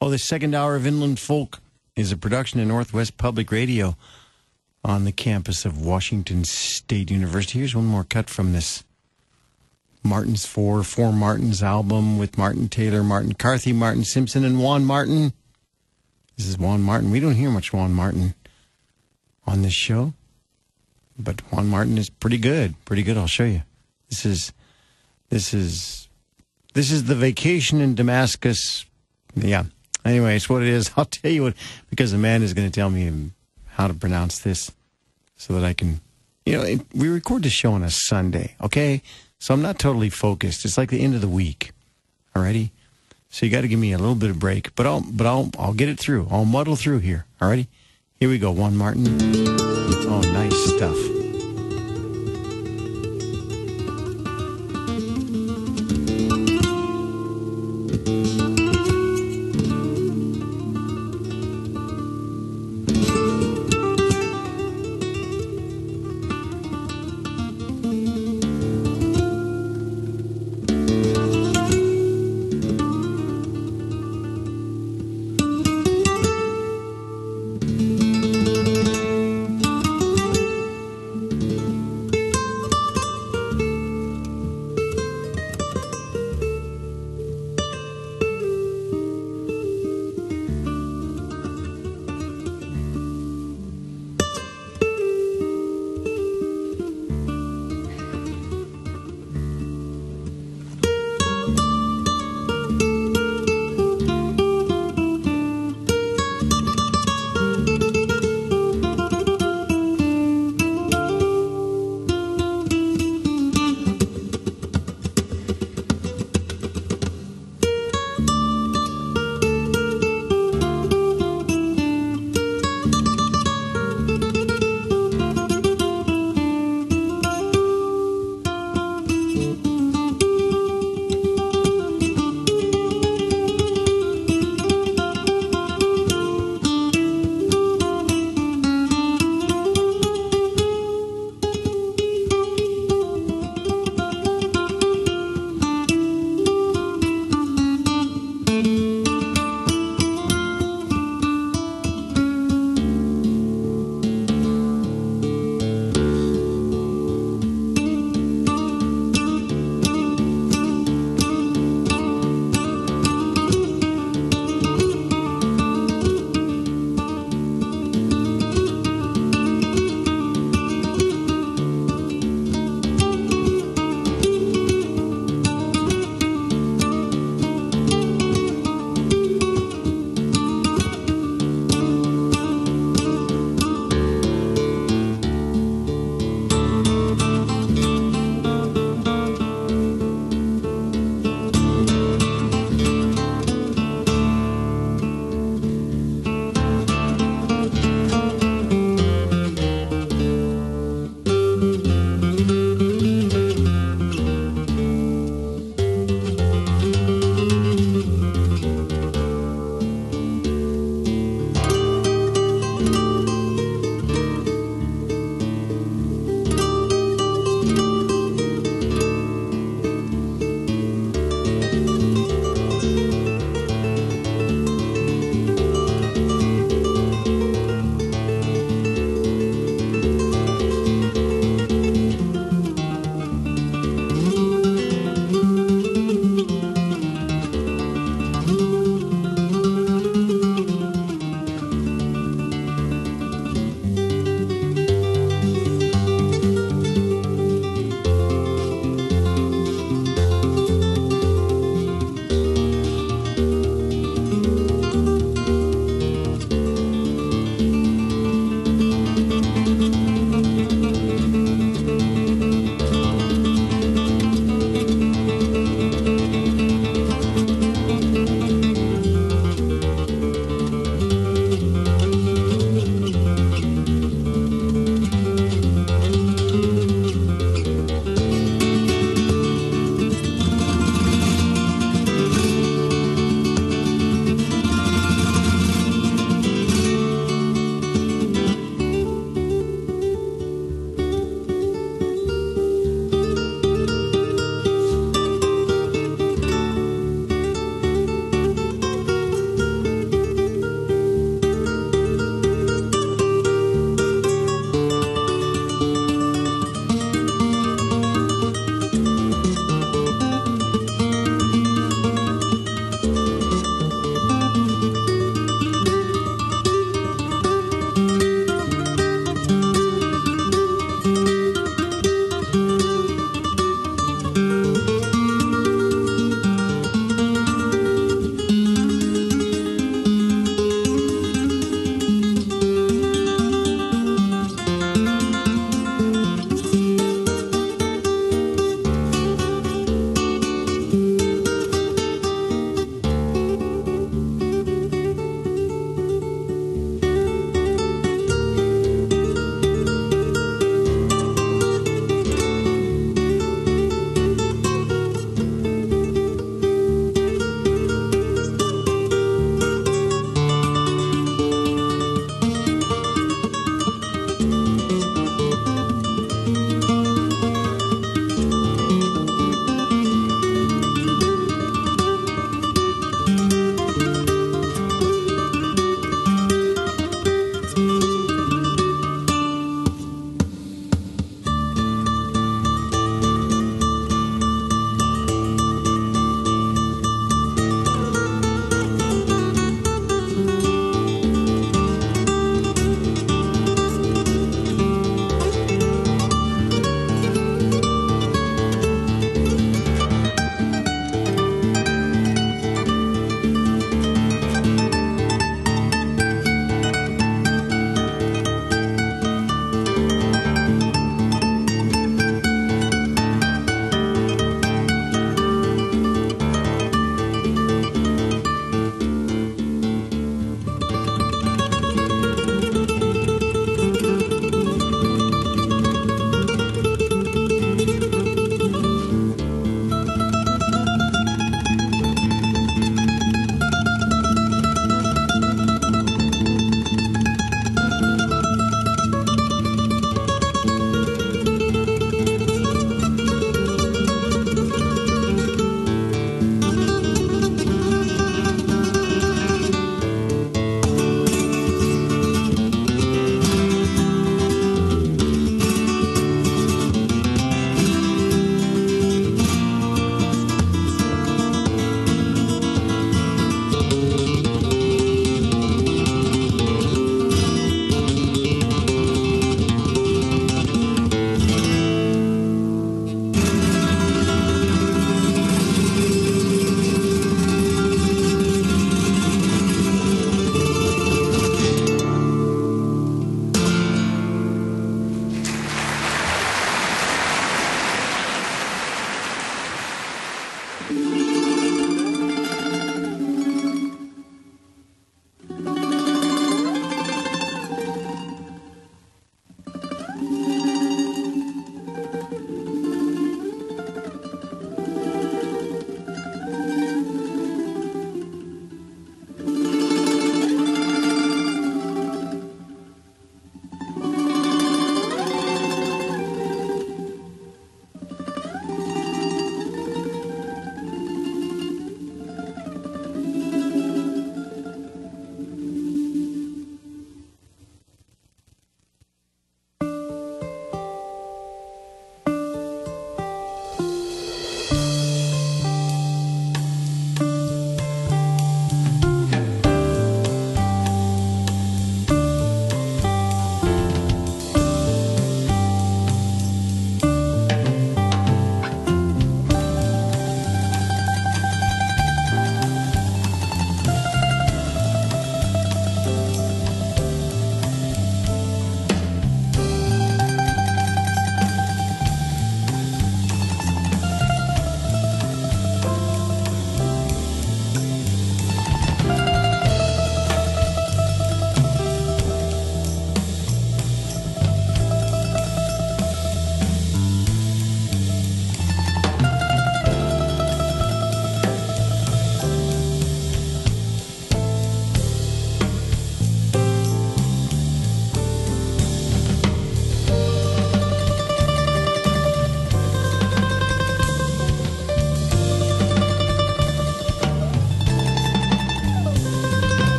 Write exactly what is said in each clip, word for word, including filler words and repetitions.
Oh, the second hour of Inland Folk is a production of Northwest Public Radio on the campus of Washington State University. Here's one more cut from this Martin's Four, Four Martins album with Martin Taylor, Martin Carthy, Martin Simpson, and Juan Martin. This is Juan Martin. We don't hear much Juan Martin on this show, but Juan Martin is pretty good. Pretty good. I'll show you. This is, this is, this is the Vacation in Damascus. Yeah. Anyway, it's what it is. I'll tell you what, because the man is going to tell me how to pronounce this so that I can, you know, it, we record the show on a Sunday, okay? So I'm not totally focused. It's like the end of the week. Alrighty? So you got to give me a little bit of break, but I'll, but I'll, I'll get it through. I'll muddle through here. Alrighty? Here we go. Juan Martin. Oh, nice stuff.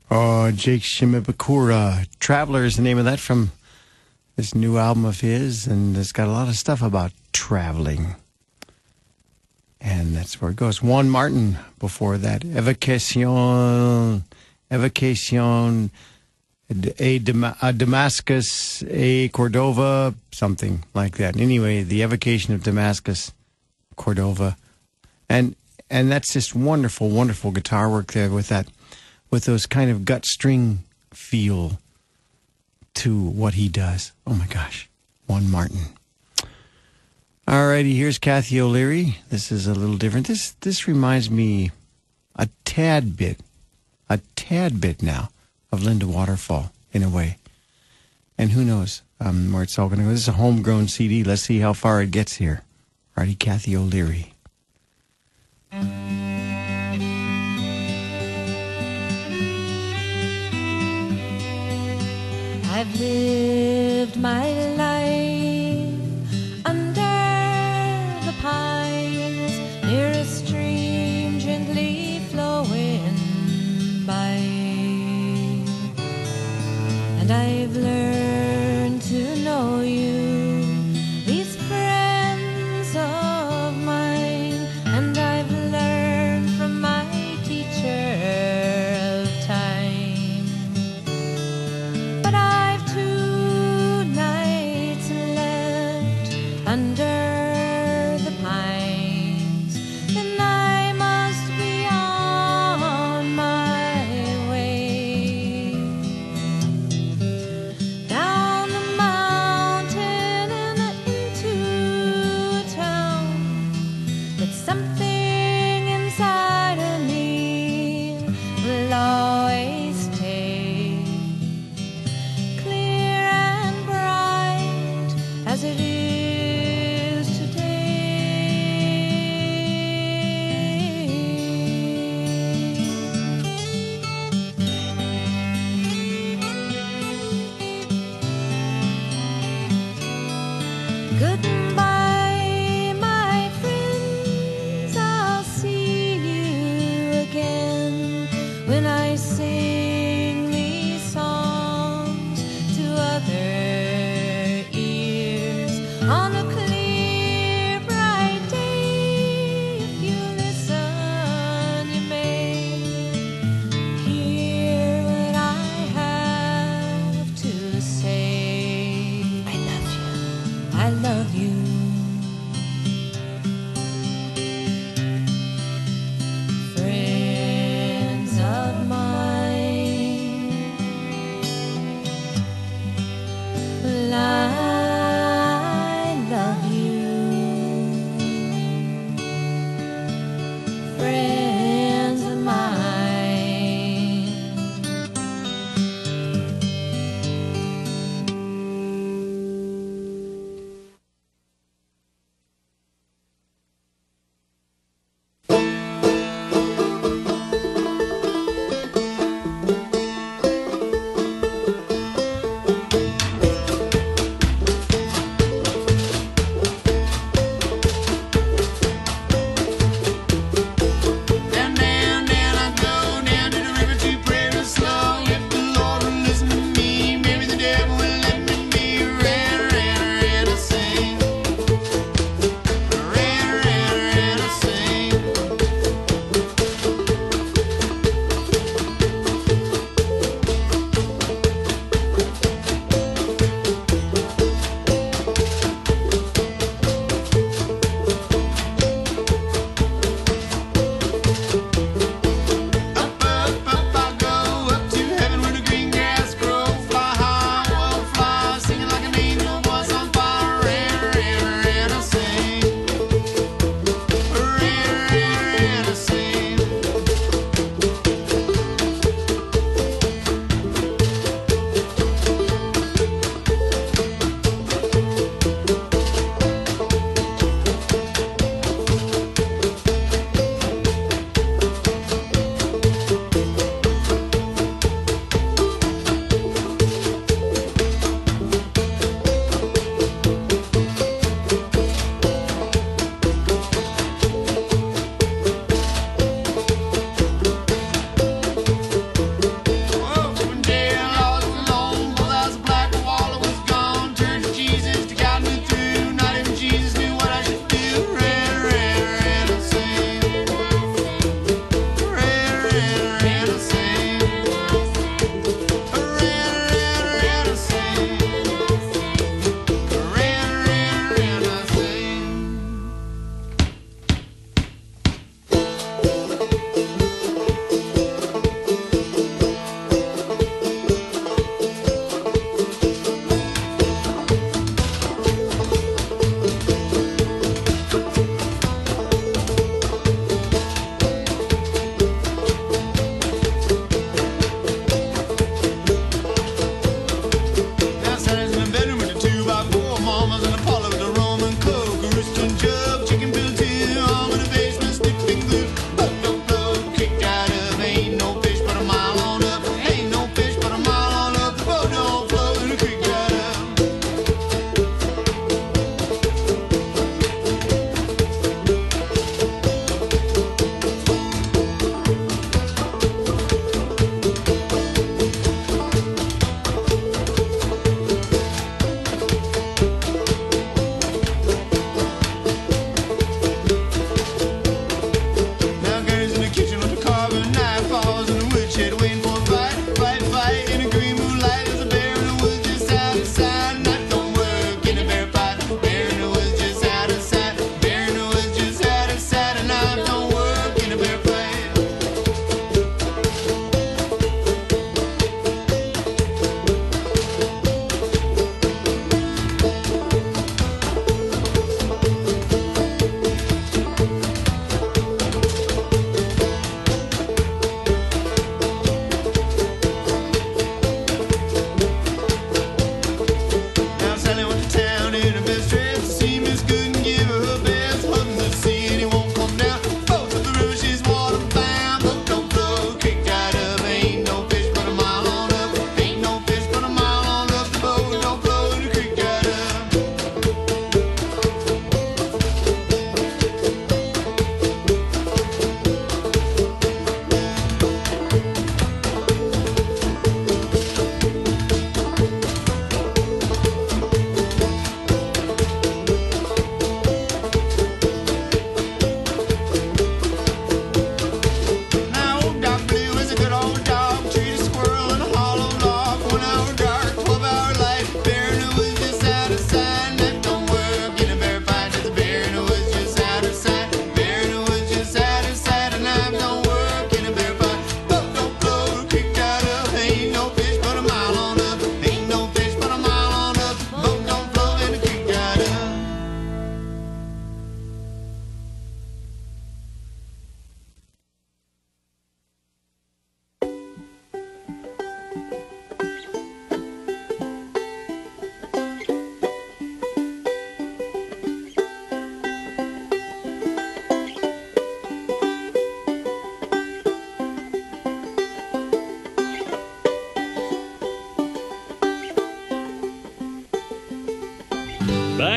Oh, Jake Shimabukuro. Traveler is the name of that from this new album of his, and it's got a lot of stuff about traveling. And that's where it goes. Juan Martin before that. Evocation, Evocation, a, Dam- a Damascus, a Cordova, something like that. Anyway, the Evocation of Damascus, Cordova. And and that's just wonderful, wonderful guitar work there with that, with those kind of gut string feel to what he does. Oh my gosh, Juan Martin. Alrighty, here's Kathy O'Leary. This is a little different. This this reminds me a tad bit, a tad bit now of Linda Waterfall in a way. And who knows um, where it's all going to go. This is a homegrown C D. Let's see how far it gets here. Alrighty, Kathy O'Leary. I've lived my life under the pines, near a stream gently flowing by, and I've learned to know you, these friends of mine, and I've learned from my teacher of time. But I've tonight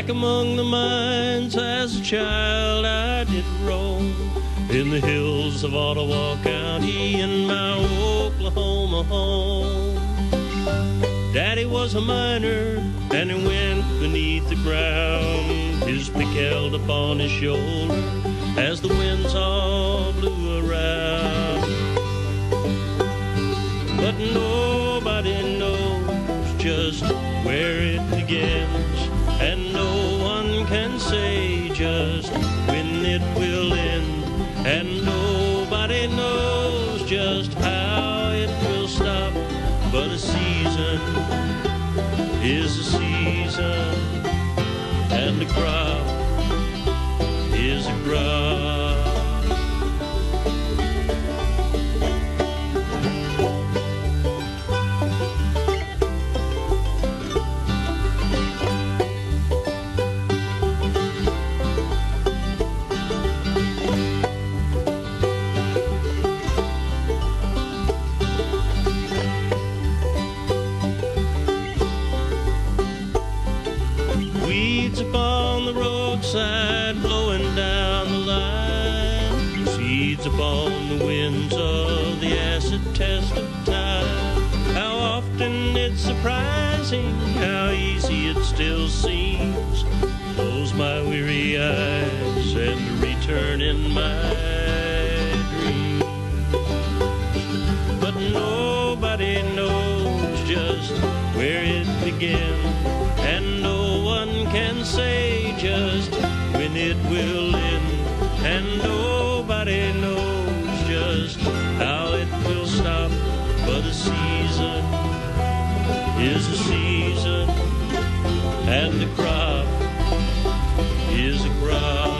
Back among the mines as a child I did roam, in the hills of Ottawa County in my Oklahoma home. Daddy was a miner and he went beneath the ground, his pick held upon his shoulder as the winds all blew around. But nobody knows just where it begins, and no one can say just when it will end, and nobody knows just how it will stop. But a season is a season, and a crop is a crop. Upon the roadside, blowing down the line, seeds upon the winds of the acid test of time. How often it's surprising how easy it still seems. Close my weary eyes and return in my dreams. But nobody knows just where it begins, and no one can say just when it will end, and nobody knows just how it will stop. But a season is a season, and a crop is a crop.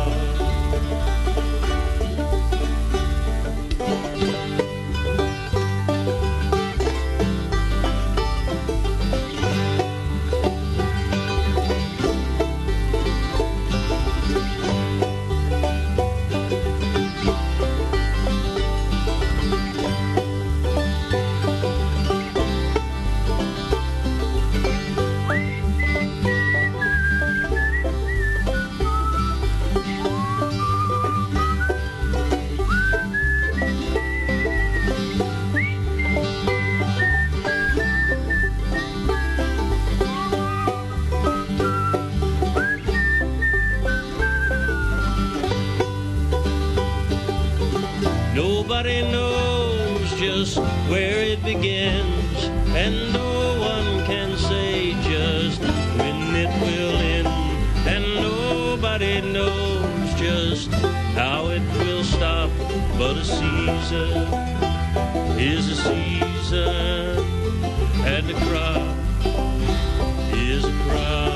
Nobody knows just where it begins, and no one can say just when it will end, and nobody knows just how it will stop. But a season is a season, and a crop is a crop.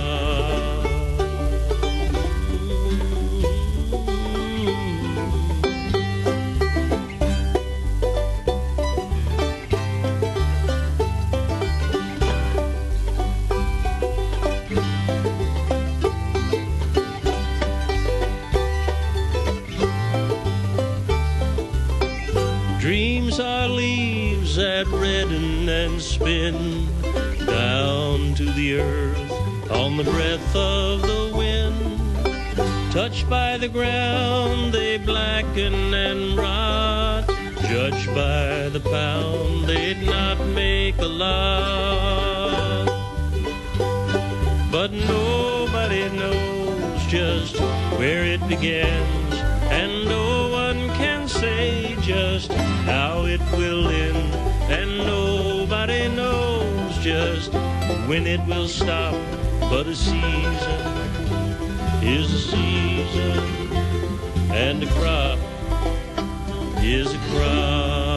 Dreams are leaves that redden and spin down to the earth on the breath of the wind. Touched by the ground, they blacken and rot. Judged by the pound, they'd not make a lot. But nobody knows just where it begins, and no one can say just how it will end, and nobody knows just when it will stop. But a season is a season, and a crop is a crop.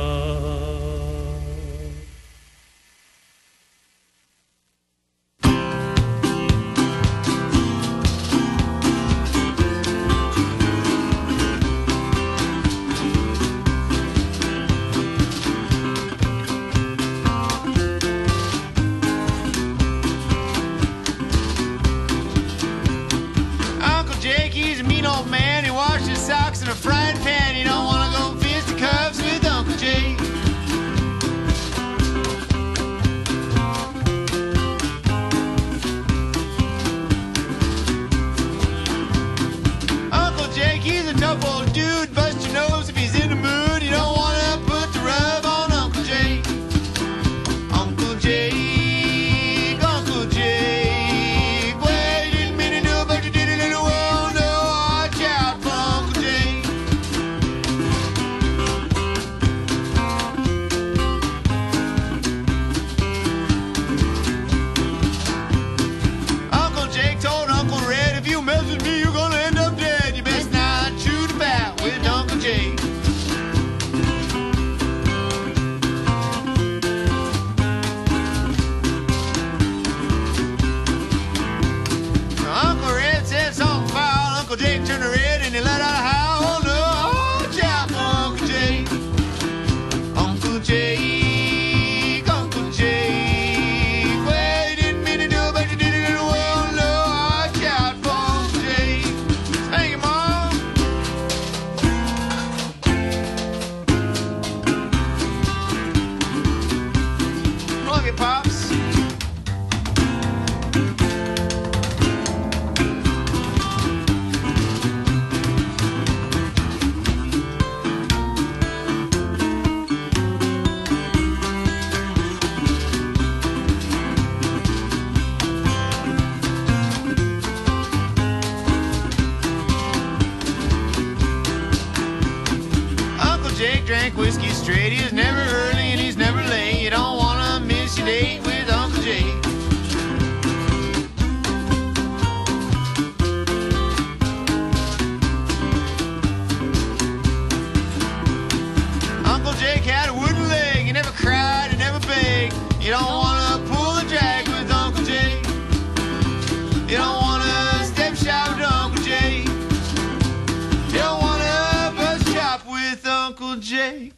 In a frying pan, you don't want to go fisticuffs with Uncle Jake. red and he let out a howl. Oh no, oh, shout for Uncle Jake. Uncle Jake, Uncle Jake. Well, you didn't mean to do it, but you did it anyway. Oh no, oh, shout for Uncle Jake. Thank you, Mom. Love you, Pops. Uncle Jake drank whiskey straight. He was never early and he's never late. You don't wanna miss your date with Uncle Jake. Uncle Jake had a wooden leg. He never cried, he never begged. You don't wanna pull a drag with Uncle Jake. You don't wanna step shop with Uncle Jake. You don't wanna bus shop with Uncle Jake.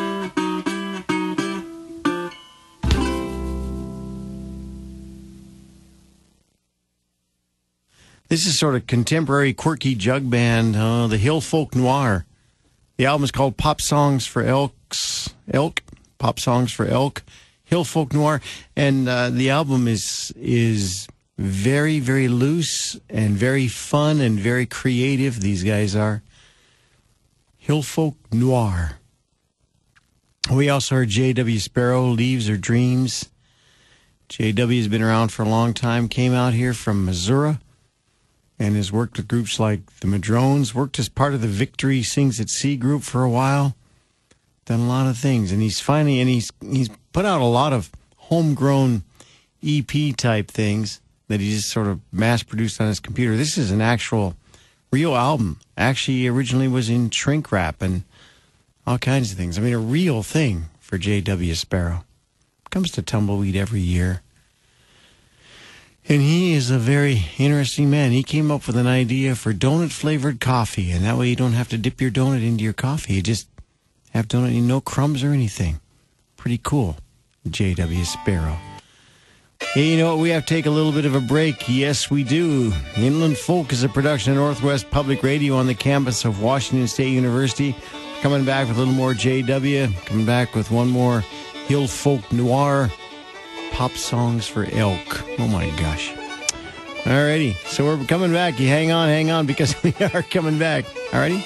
This is sort of contemporary, quirky jug band, uh, the Hill Folk Noir. The album is called Pop Songs for Elks, Elk, Pop Songs for Elk, Hill Folk Noir, and uh, the album is is very, very loose and very fun and very creative. These guys are Hill Folk Noir. We also heard J W Sparrow, Leaves or Dreams. J W has been around for a long time, came out here from Missouri, and has worked with groups like the Madrones, worked as part of the Victory Sings at Sea group for a while, done a lot of things. And he's finally, and he's he's put out a lot of homegrown E P type things that he just sort of mass-produced on his computer. This is an actual, real album. Actually, originally was in shrink wrap and all kinds of things. I mean, a real thing for J W Sparrow. Comes to Tumbleweed every year. And he is a very interesting man. He came up with an idea for donut-flavored coffee, and that way you don't have to dip your donut into your coffee. You just have donut, no crumbs or anything. Pretty cool, J W Sparrow. Hey, you know what? We have to take a little bit of a break. Yes, we do. Inland Folk is a production of Northwest Public Radio on the campus of Washington State University. Coming back with a little more J W. Coming back with one more Hill Folk Noir. Pop Songs for Elk. Oh my gosh. Alrighty. So we're coming back. You hang on, hang on, because we are coming back. Alrighty.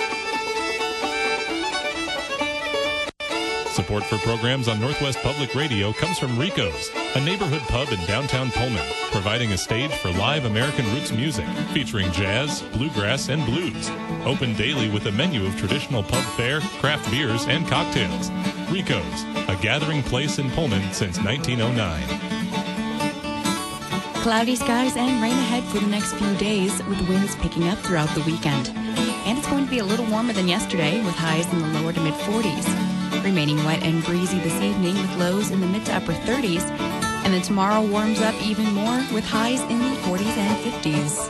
Support for programs on Northwest Public Radio comes from Rico's, a neighborhood pub in downtown Pullman, providing a stage for live American roots music, featuring jazz, bluegrass, and blues. Open daily with a menu of traditional pub fare, craft beers, and cocktails. Rico's, a gathering place in Pullman since nineteen oh nine. Cloudy skies and rain ahead for the next few days, with winds picking up throughout the weekend. And it's going to be a little warmer than yesterday, with highs in the lower to mid forties. Remaining wet and breezy this evening, with lows in the mid to upper thirties. And then tomorrow warms up even more, with highs in the forties and fifties.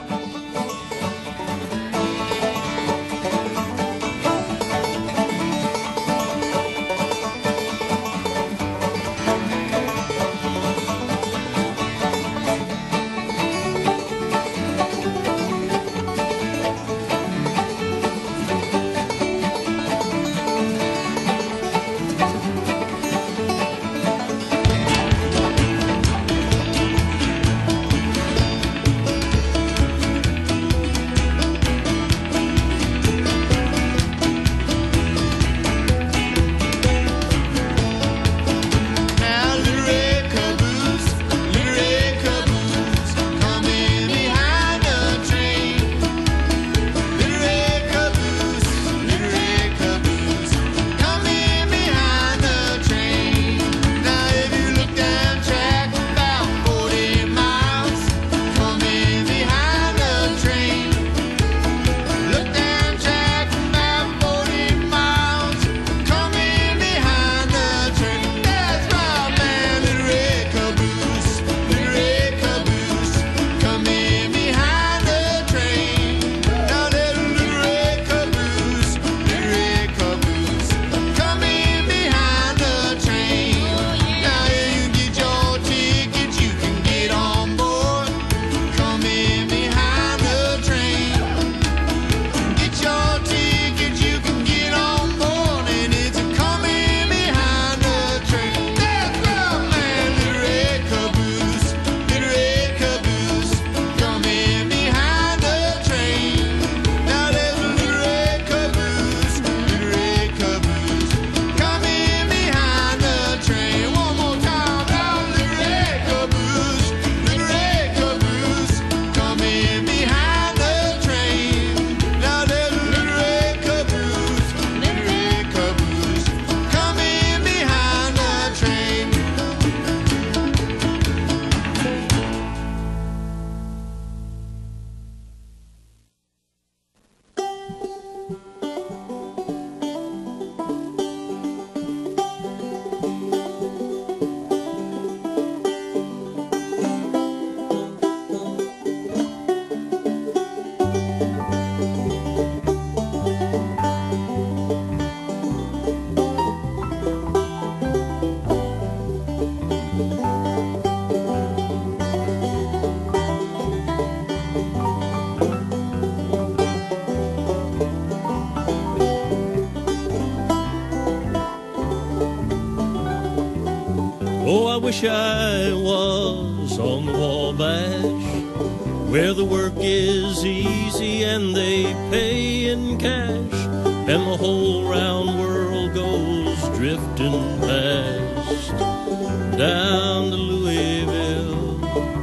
wish I was on the Wabash, where the work is easy and they pay in cash, and the whole round world goes drifting past. Down to Louisville,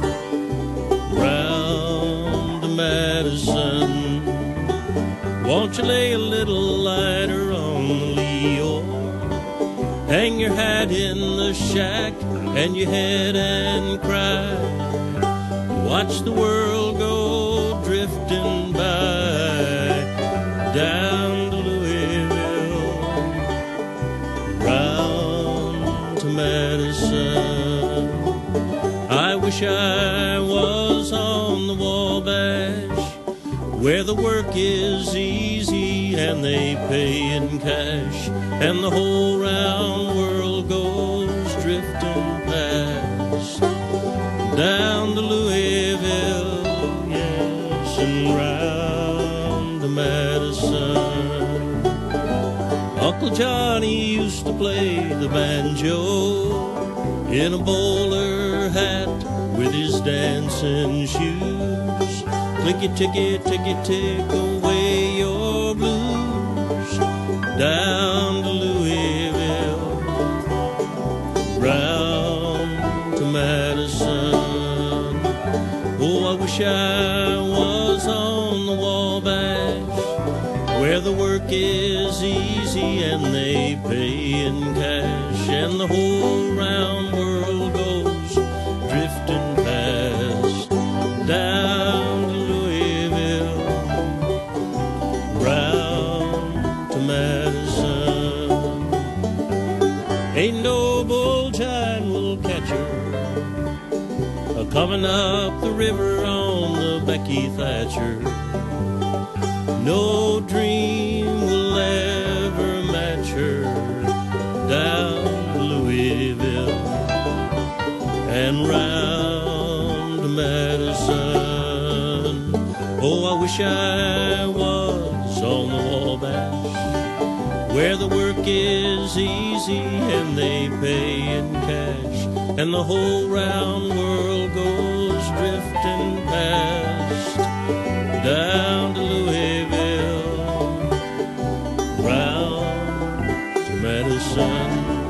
round to Madison. Won't you lay a little lighter on the Leo? Hang your hat in the shack and you head and cry. Watch the world go drifting by. Down to Louisville, round to Madison. I wish I was on the Wabash, where the work is easy and they pay in cash, and the whole round world goes drifting past. Down to Louisville, yes, and round to Madison. Uncle Johnny used to play the banjo in a bowler hat with his dancing shoes. Clicky, ticky, ticky, tick away your blues. Down to Louisville, round to Madison. Oh, I wish I was on the Wabash, where the work is easy and they pay in cash, and the whole round world goes drifting past. Down to Louisville, round to Madison. Ain't no bull giant will catch her coming up the river on the Becky Thatcher. No dream will ever match her. Down to Louisville and round to Madison. Oh, I wish I was on the Wabash, where the work is easy and they pay in cash, and the whole round world goes drifting past. Down to Louisville, round to Madison.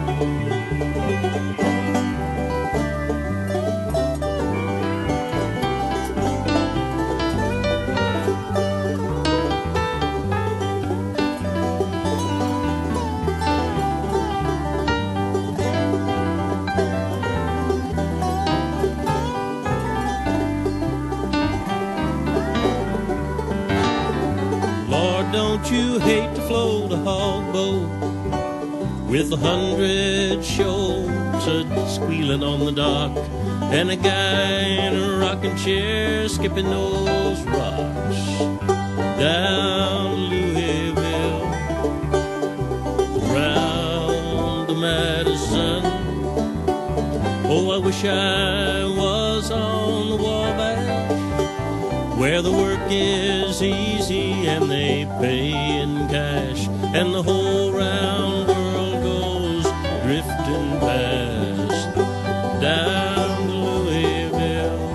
Don't you hate to float a hog boat with a hundred shoals a squealing on the dock, and a guy in a rocking chair skipping those rocks? Down to Louisville, round to Madison. Oh, I wish I was on the Wabash, where the work is easy and they pay in cash, and the whole round world goes drifting past. Down to Louisville,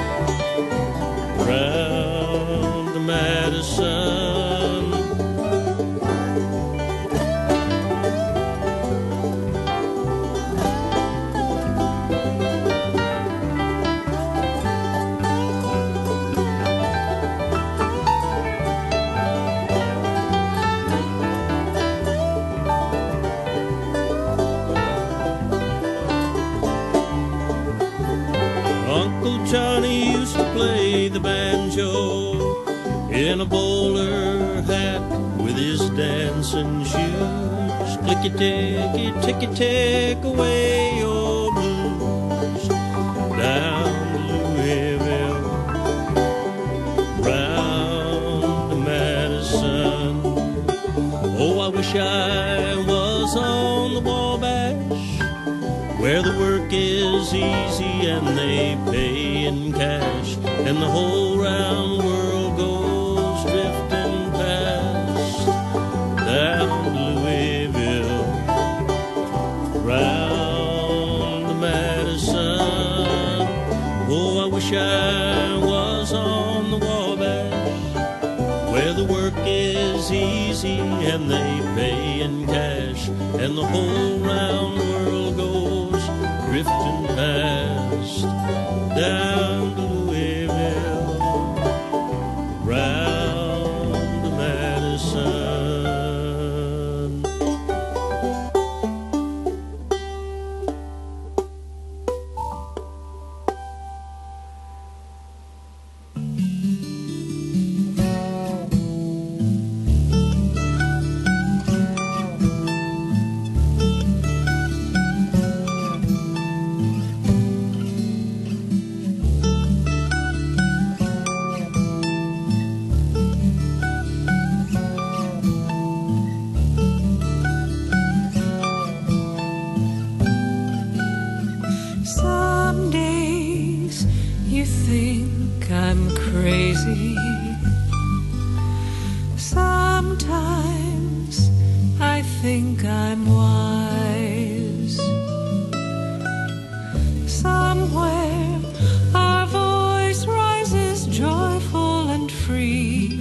round to Madison. Johnny used to play the banjo in a bowler hat with his dancing shoes. Clicky, ticky, ticky, tick away your blues. Down to Louisville, round to Madison. Oh, I wish I was on the Wabash, where the work is easy and they pay in cash, and the whole round world goes drifting past. Down to Louisville, round to Madison. is easy and they pay in cash, and the whole round world goes drifting past down to Louisville, round to Madison. Some days you think I'm crazy. Sometimes I think I'm wise. Somewhere our voice rises joyful and free.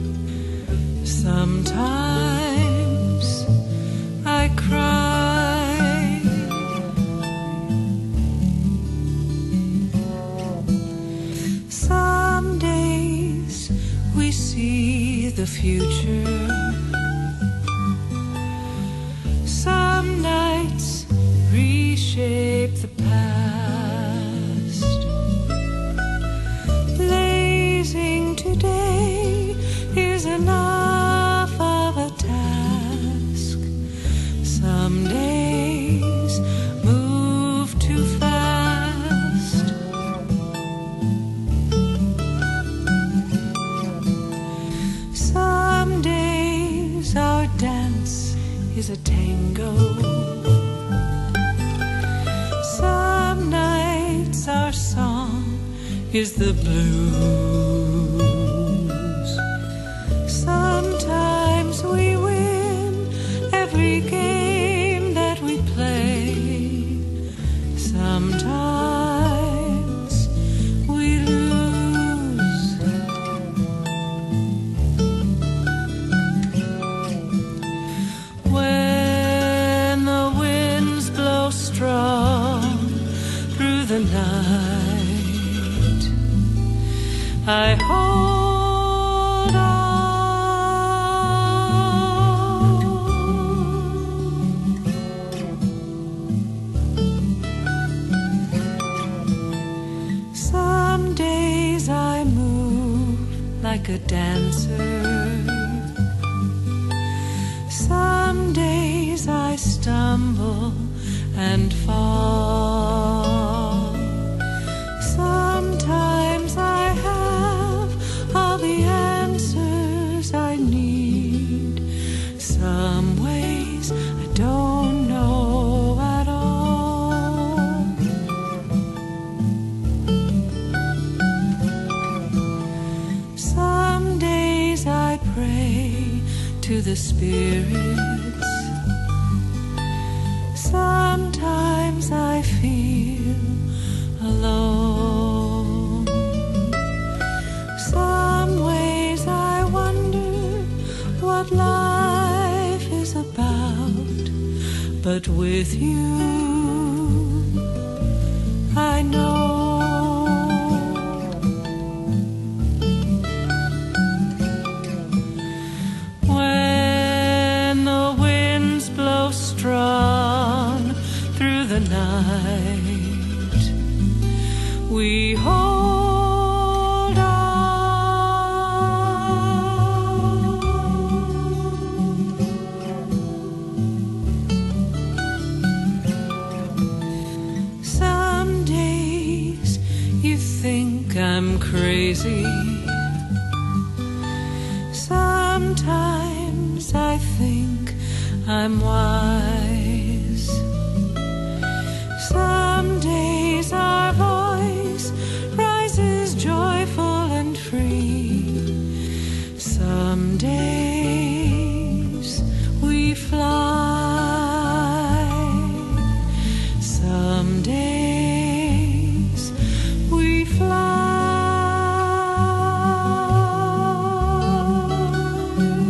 Sometimes I cry. Some days we see the future. Some nights reshape the past. Blazing today is enough of a task. Some days move too fast. Some days our dance is a tango. Some nights our song is the blues. Sometimes we win every game that we play. Sometimes we lose. When the winds blow strong through the night, I hold on. Some days I move like a dancer. Some days I stumble and fall. Sometimes I have all the answers I need. Some ways I don't know at all. Some days I pray to the spirits. Sometimes I feel alone. Some ways I wonder what life is about. But with you, I know. When the winds blow strong through the night, we hold on. Some days you think I'm crazy. Sometimes I think I'm wise. Some days our voice rises joyful and free. Some days we fly. Some days we fly.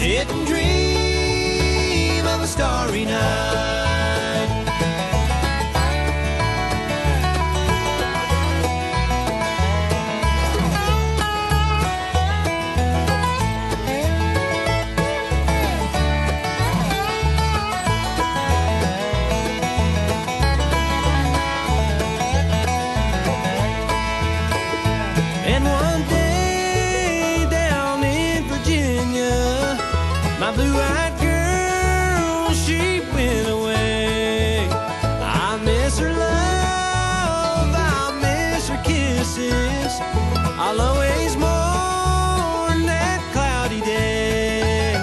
sit and dream of a starry night. Blue-eyed girl, she went away. I miss her love, I miss her kisses. I'll always mourn that cloudy day.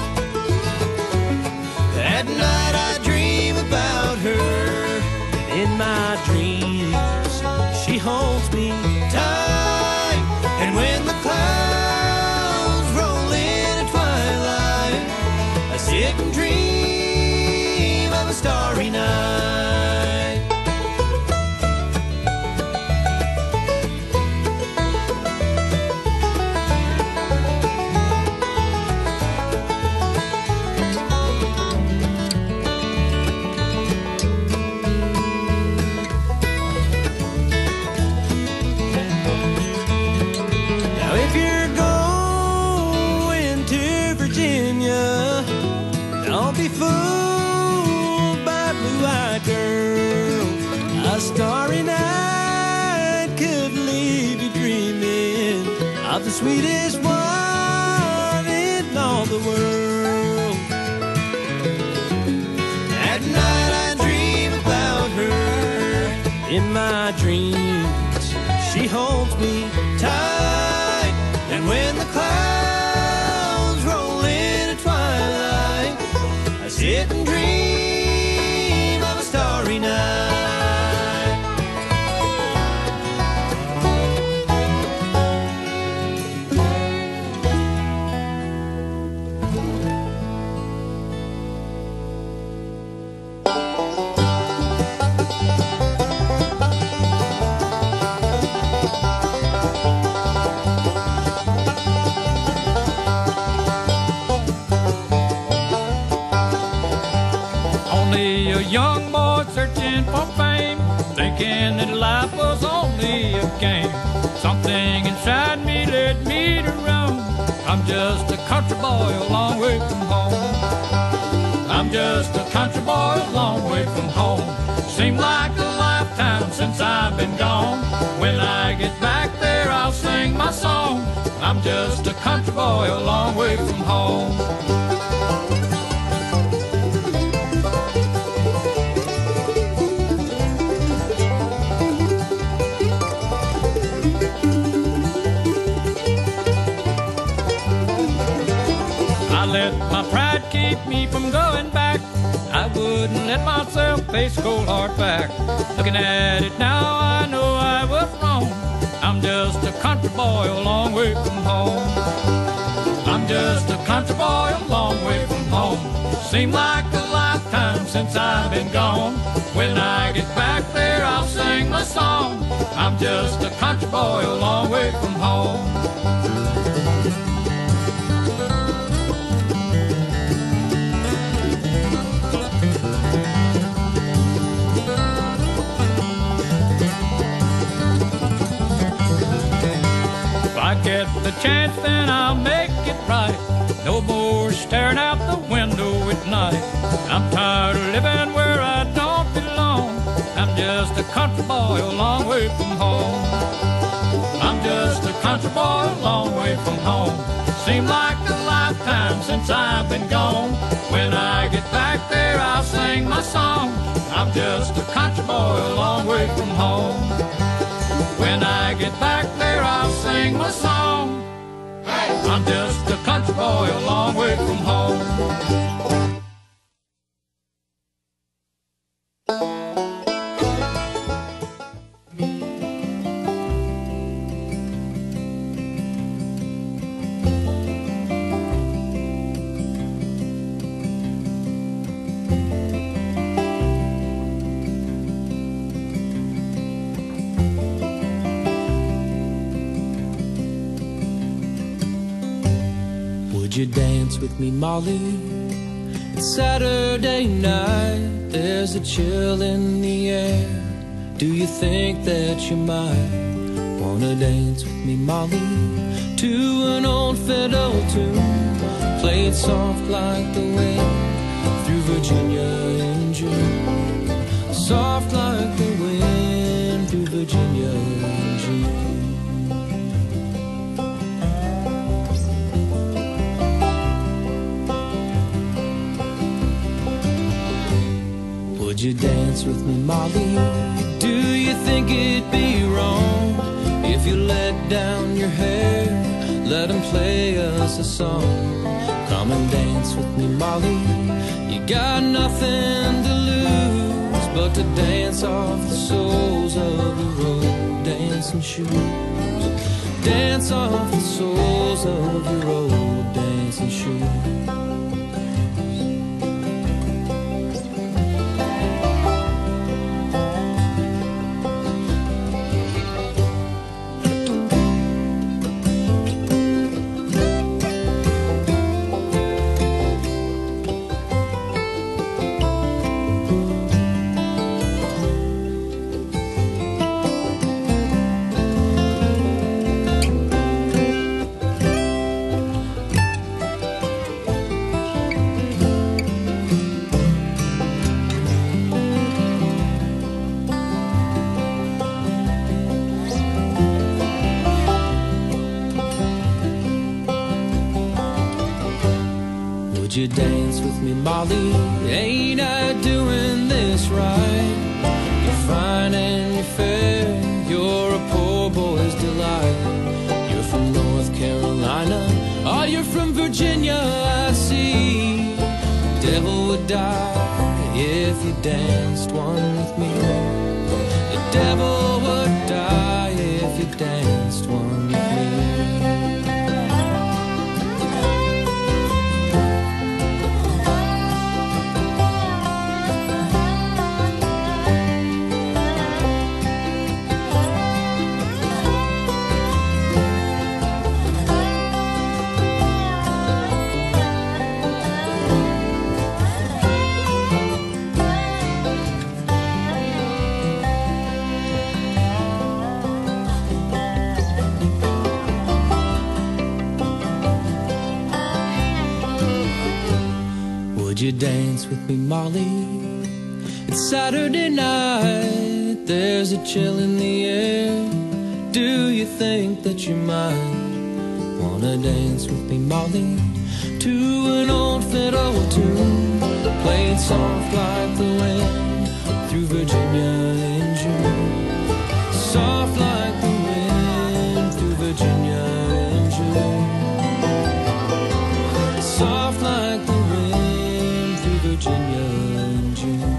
At night I dream about her, and in my dreams she holds me tight. And when the clouds roll in at twilight, I sit and dream of a starry night. Now if you're going to Virginia, don't be fooled by a blue-eyed girl. A starry night could leave you dreaming of the sweetest one in all the world. At night I dream about her. In my dreams she holds me tight. And when the clouds roll in at twilight, I sit and dream of a starry night. Only a young boy searching for fame, thinking that life was only a game. Something inside me led me to roam. I'm just a country boy a long way from home. I'm just a country boy a long way from home. Seemed like a lifetime since I've been gone. When I get back there I'll sing my song. I'm just a country boy a long way from home. I let my pride keep me from going back. I wouldn't let myself face cold hard fact. Looking at it now, I know I was wrong. I'm just a country boy a long way from home. I'm just a country boy a long way from home. Seemed like a lifetime since I've been gone. When I get back there, I'll sing my song. I'm just a country boy a long way from home. I get the chance, then I'll make it right. No more staring out the window at night. I'm tired of living where I don't belong. I'm just a country boy a long way from home. I'm just a country boy a long way from home. Seemed like a lifetime since I've been gone. When I get back there, I'll sing my song. I'm just a country boy a long way from home. When I get back there, I'll sing my song. I'm just a country boy a long way from home. Would you dance with me, Molly? It's Saturday night, there's a chill in the air. Do you think that you might wanna dance with me, Molly? To an old fiddle tune, play it soft like the wind through Virginia in June. Soft like the wind through Virginia in June. Would you dance with me, Molly? Do you think it'd be wrong if you let down your hair, let him play us a song? Come and dance with me, Molly. You got nothing to lose but to dance off the soles of your old dancing shoes. Dance off the soles of your old dancing shoes. Would you dance with me, Molly? Ain't I doing this right? You're fine and you're fair, you're a poor boy's delight. You're from North Carolina, oh, you're from Virginia, I see. The devil would die if you danced one with me. The devil would die if you danced one with me. Would you dance with me, Molly? It's Saturday night, there's a chill in the air. Do you think that you might wanna dance with me, Molly? To an old fiddle tune, playing soft like the wind through Virginia in June. Soft like the wind through Virginia in June. Soft like the wind through Virginia in June.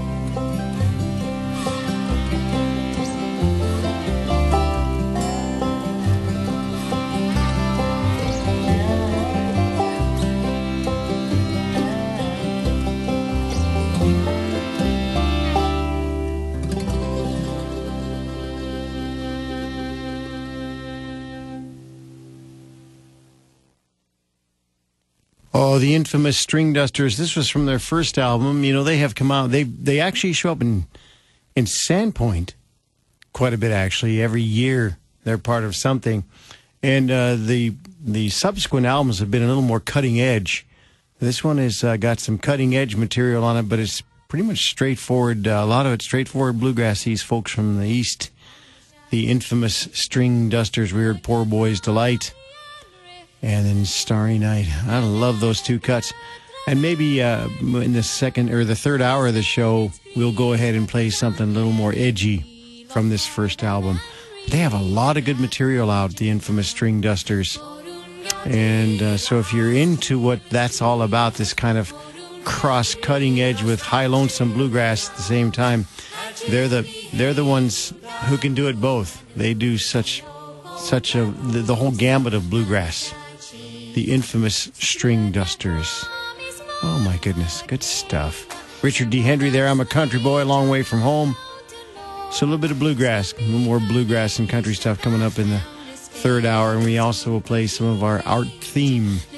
Oh, the infamous String Dusters. This was from their first album. You know, they have come out. They they actually show up in in Sandpoint quite a bit, actually. Every year they're part of something. And uh, the the subsequent albums have been a little more cutting edge. This one has uh, got some cutting edge material on it, but it's pretty much straightforward. Uh, a lot of it's straightforward bluegrass. These folks from the East, the infamous String Dusters, Weird Poor Boy's Delight. And then Starry Night. I love those two cuts. And maybe uh, in the second or the third hour of the show, we'll go ahead and play something a little more edgy from this first album. They have a lot of good material out, the infamous String Dusters. And uh, so if you're into what that's all about, this kind of cross-cutting edge with high lonesome bluegrass at the same time, they're the they're the ones who can do it both. They do such such a the, the whole gambit of bluegrass. The infamous String Dusters. Oh my goodness, good stuff. Richard D. Hendry there. I'm a country boy, a long way from home. So a little bit of bluegrass, a little more bluegrass and country stuff coming up in the third hour, and we also will play some of our art theme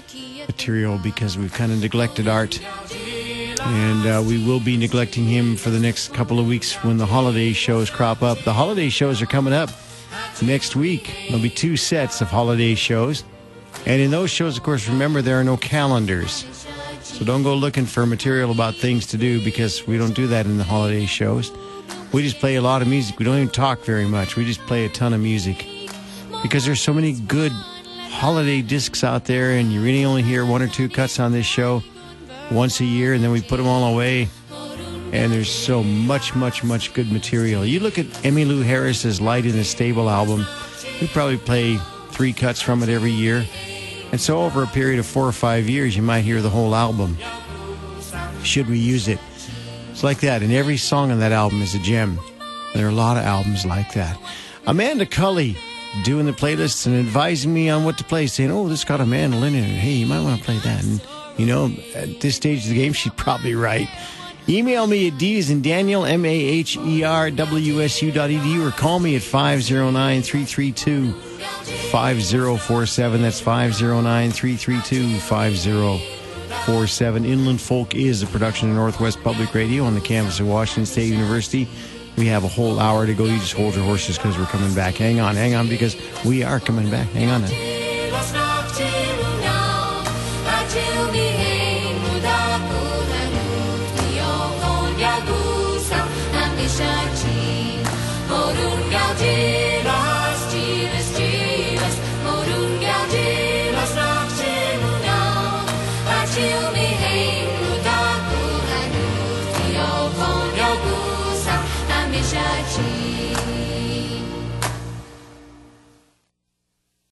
material because we've kind of neglected Art. And uh, we will be neglecting him for the next couple of weeks when the holiday shows crop up. The holiday shows are coming up next week. There'll be two sets of holiday shows. And in those shows, of course, remember, there are no calendars. So don't go looking for material about things to do because we don't do that in the holiday shows. We just play a lot of music. We don't even talk very much. We just play a ton of music because there's so many good holiday discs out there, and you really only hear one or two cuts on this show once a year, and then we put them all away. And there's so much, much, much good material. You look at Emmylou Harris's Light in the Stable album, we probably play three cuts from it every year. And so over a period of four or five years, you might hear the whole album. Should we use it? It's like that. And every song on that album is a gem. There are a lot of albums like that. Amanda Cully doing the playlists and advising me on what to play, saying, oh, this got a mandolin in it. Hey, you might want to play that. And, you know, at this stage of the game, she's probably right. Email me at D as in Daniel, M A H E R W S U dot E D U, or call me at five oh nine, three three two, five oh four seven. That's five oh nine, three three two, five oh four seven. Inland Folk is a production of Northwest Public Radio on the campus of Washington State University. We have a whole hour to go. You just hold your horses because we're coming back. Hang on, hang on, because we are coming back. Hang on now. Till